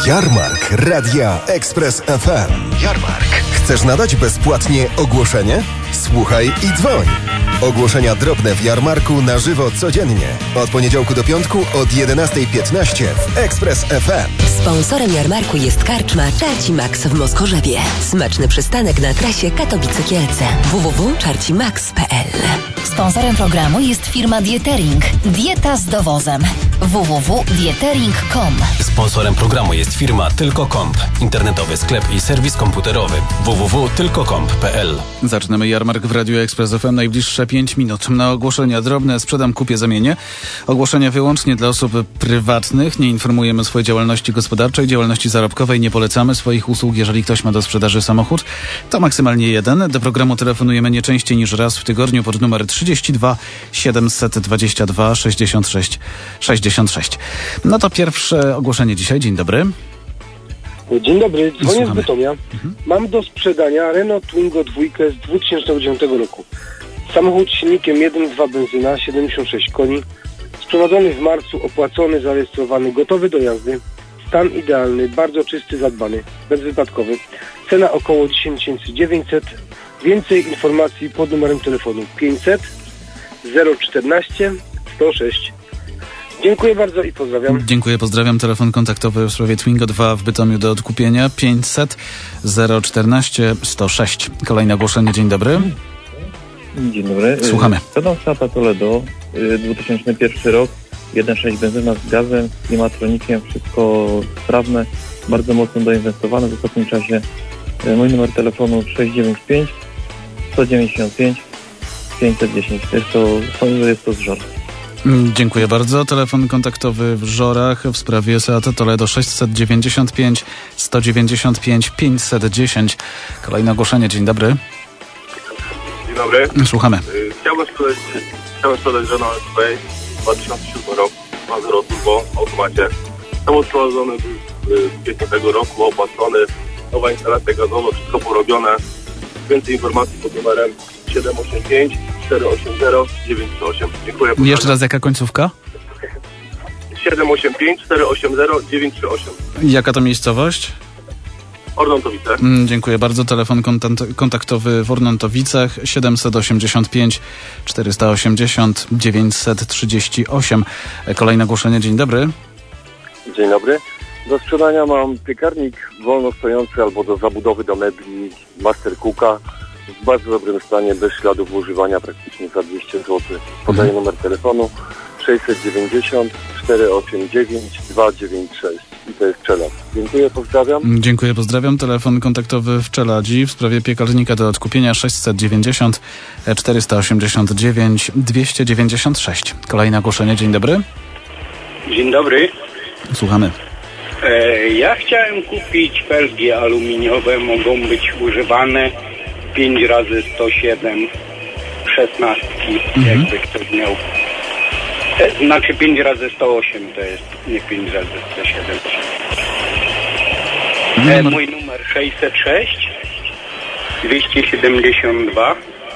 Jarmark Radia Express FM. Jarmark. Chcesz nadać bezpłatnie ogłoszenie? Słuchaj i dzwoń. Ogłoszenia drobne w Jarmarku na żywo codziennie. Od poniedziałku do piątku od 11:15 w Express FM. Sponsorem Jarmarku jest karczma Czarci Max w Moskorzewie. Smaczny przystanek na trasie Katowice-Kielce. www.czarcimax.pl. Sponsorem programu jest firma Dietering. Dieta z dowozem. www.dietering.com. Sponsorem programu jest firma Tylko.comp. Internetowy sklep i serwis komputerowy. www.tylko.comp.pl. Zaczynamy Jarmark w Radiu Express FM. Najbliższe 5 minut. Na ogłoszenia drobne sprzedam, kupię, zamienię. Ogłoszenia wyłącznie dla osób prywatnych. Nie informujemy o swojej działalności gospodarczej, działalności zarobkowej. Nie polecamy swoich usług. Jeżeli ktoś ma do sprzedaży samochód, to maksymalnie jeden. Do programu telefonujemy nie częściej niż raz w tygodniu pod numer 32 722 66 66. No to pierwsze ogłoszenie dzisiaj. Dzień dobry. Dzień dobry, dzwonię Słuchamy. z Bytomia. Mam do sprzedania Renault Twingo 2 z 2009 roku. Samochód z silnikiem 1.2 benzyna, 76 koni. Sprowadzony w marcu, opłacony, zarejestrowany, gotowy do jazdy. Stan idealny, bardzo czysty, zadbany, bezwypadkowy. Cena około 10 900. Więcej informacji pod numerem telefonu 500 014 106. Dziękuję bardzo i pozdrawiam. Dziękuję, pozdrawiam. Telefon kontaktowy w sprawie Twingo 2 w Bytomiu do odkupienia 500 014 106. Kolejne ogłoszenie. Dzień dobry. Dzień dobry. Słuchamy. Sprzedam Seata Toledo, 2001 rok, 1.6 benzyna z gazem, klimatronikiem, wszystko sprawne, bardzo mocno doinwestowane w ostatnim czasie. Mój numer telefonu 695 195 510. Jest to z Żor. Dziękuję bardzo. Telefon kontaktowy w Żorach w sprawie Seata Toledo 695 195 510. Kolejne ogłoszenie. Dzień dobry. Dzień dobry. Słuchamy. Chciałbym sprzedać Renault Space 2007 roku, 2.0 turbo w automacie. Samochód sprowadzony z kwietnia tego roku, opłacony, nowa instalacja gazowa, wszystko porobione. Więcej informacji pod numerem 785 480 938. Dziękuję. Jeszcze raz, jaka końcówka? 785 480 938. Jaka to miejscowość? Ornontowice. Dziękuję bardzo. Telefon kontaktowy w Ornontowicach 785 480 938. Kolejne ogłoszenie. Dzień dobry. Dzień dobry. Do sprzedania mam piekarnik wolno stojący albo do zabudowy do mebli Master Cooka w bardzo dobrym stanie, bez śladów używania, praktycznie za 200 zł. Podaję numer telefonu 690 489 296 i to jest Czeladź. Dziękuję, pozdrawiam. Dziękuję, pozdrawiam. Telefon kontaktowy w Czeladzi w sprawie piekarnika do odkupienia 690 489 296. Kolejne ogłoszenie. Dzień dobry. Dzień dobry. Słuchamy. Ja chciałem kupić felgi aluminiowe, mogą być używane 5x107 16, jakby ktoś miał. Znaczy 5x108 to jest, nie 5x107. Mój numer 606 272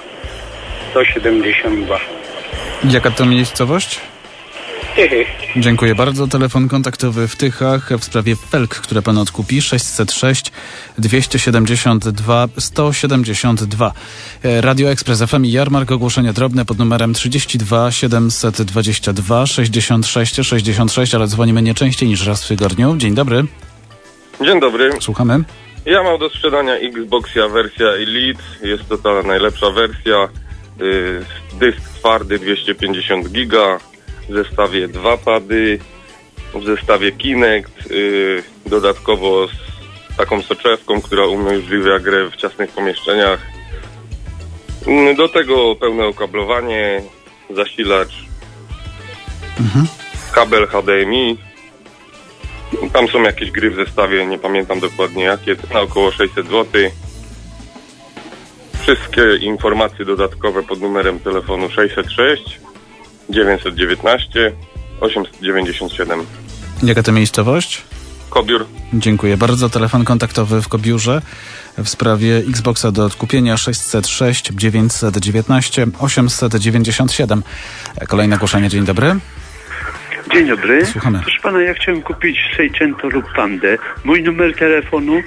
172. Jaka to miejscowość? Dziękuję bardzo. Telefon kontaktowy w Tychach w sprawie felg, które pan odkupi 606 272 172. Radio Express FM i Jarmark. Ogłoszenie drobne pod numerem 32 722 66 66, ale dzwonimy nie częściej niż raz w tygodniu. Dzień dobry. Dzień dobry. Słuchamy. Ja mam do sprzedania Xboxa wersja Elite. Jest to ta najlepsza wersja. Dysk twardy 250 giga. W zestawie 2 pady, w zestawie Kinect, dodatkowo z taką soczewką, która umożliwia grę w ciasnych pomieszczeniach. Do tego pełne okablowanie, zasilacz, kabel HDMI. Tam są jakieś gry w zestawie, nie pamiętam dokładnie jakie, na około 600 zł. Wszystkie informacje dodatkowe pod numerem telefonu 606 919 897. Jaka to miejscowość? Kobiór. Dziękuję bardzo. Telefon kontaktowy w Kobiórze w sprawie Xboxa do odkupienia 606 919 897. Kolejne ogłoszenie. Dzień dobry. Dzień dobry. Słuchamy. Proszę pana, ja chciałem kupić Seicento lub Pandę. Mój numer telefonu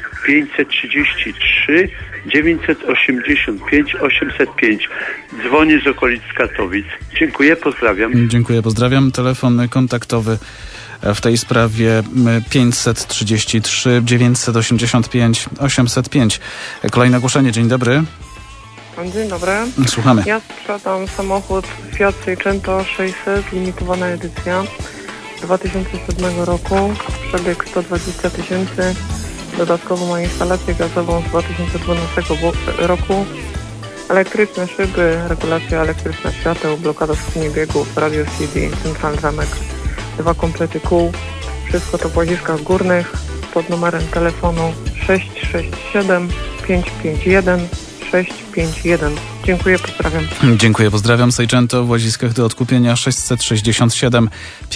533 985 805. Dzwonię z okolic Katowic. Dziękuję, pozdrawiam. Dziękuję, pozdrawiam. Telefon kontaktowy w tej sprawie 533 985 805. Kolejne ogłoszenie. Dzień dobry. Dzień dobry. Słuchamy. Ja sprzedam samochód Fiat Seicento 600, limitowana edycja 2007 roku, przebieg 120 000. Dodatkowo ma instalację gazową z 2012 roku, elektryczne szyby, regulacja elektryczna świateł, blokada skrzyni biegów, radio CD, centralny zamek, 2 komplety kół. Wszystko to w Łaziskach Górnych pod numerem telefonu 667 551 651. Dziękuję, pozdrawiam. Dziękuję, pozdrawiam. Seicento w Łaziskach do odkupienia 667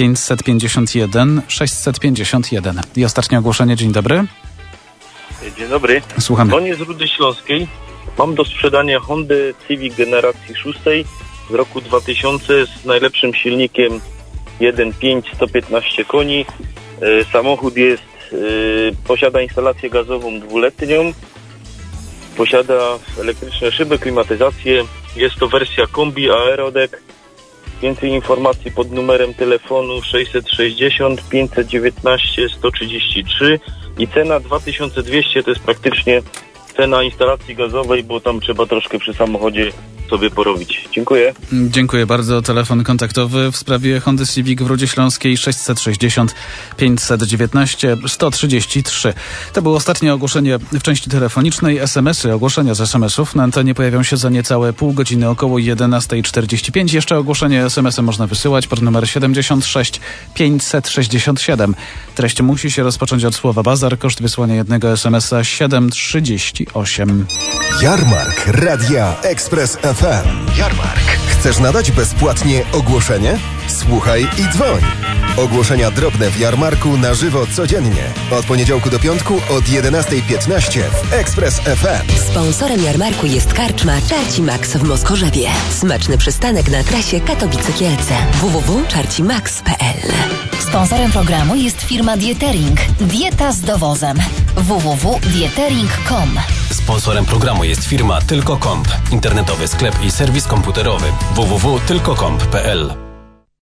551 651. I ostatnie ogłoszenie. Dzień dobry. Dzień dobry. Słuchamy. Dzwonię z Rudy Śląskiej. Mam do sprzedania Hondę Civic generacji 6 z roku 2000 z najlepszym silnikiem 1.5 115 koni. Samochód posiada instalację gazową 2-letnią. Posiada elektryczne szyby, klimatyzację. Jest to wersja kombi Aerodek. Więcej informacji pod numerem telefonu 660 519 133 i cena 2200 to jest praktycznie cena instalacji gazowej, bo tam trzeba troszkę przy samochodzie sobie porobić. Dziękuję. Dziękuję bardzo. Telefon kontaktowy w sprawie Hondy Civic w Rudzie Śląskiej 660 519 133. To było ostatnie ogłoszenie w części telefonicznej. SMS-y, ogłoszenia z SMS-ów na antenie pojawią się za niecałe pół godziny, około 11:45. Jeszcze ogłoszenie SMS-em można wysyłać pod numer 76 567. Treść musi się rozpocząć od słowa bazar. Koszt wysłania jednego SMS-a 7,38. Jarmark Radia Express FM. Jarmark. Chcesz nadać bezpłatnie ogłoszenie? Słuchaj i dzwoń. Ogłoszenia drobne w Jarmarku na żywo codziennie. Od poniedziałku do piątku od 11:15 w Express FM. Sponsorem Jarmarku jest karczma Czarci Max w Moskorzewie. Smaczny przystanek na trasie Katowice-Kielce. www.czarcimax.pl. Sponsorem programu jest firma Dietering. Dieta z dowozem. www.dietering.com. Sponsorem programu jest firma Tylko.comp. Internetowy sklep i serwis komputerowy www.tylkocomp.pl.